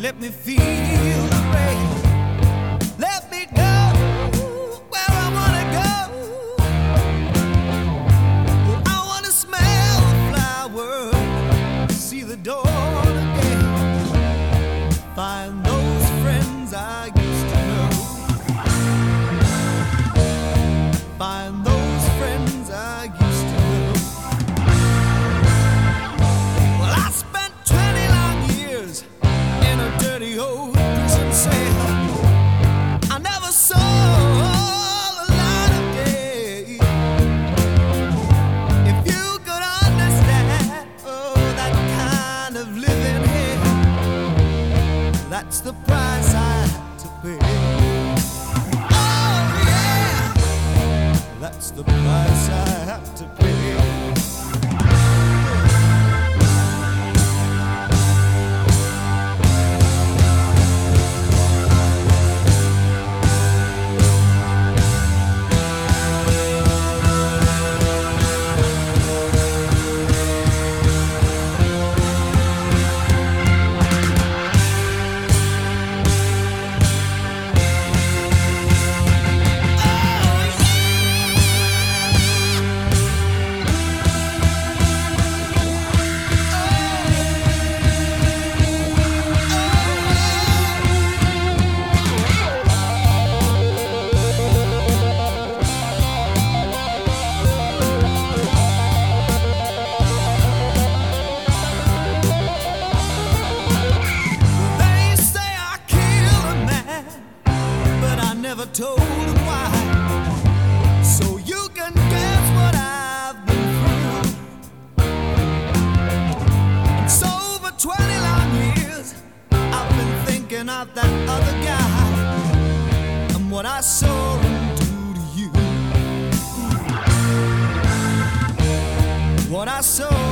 Let me feel the rain. Let me go where I wanna go. I wanna smell the flowers, see the dawn again. Find those friends I used to know. Find those friends I used to know. Well, I spent 20 long years in a dirty old prison cell. I never saw the light of day. If you could understand, oh, that kind of living here, that's the price I had to pay. Oh yeah, that's the price I have to pay. Never told him why, so you can guess what I've been through. And so for 20 long years I've been thinking of that other guy and what I saw him do to you. What I saw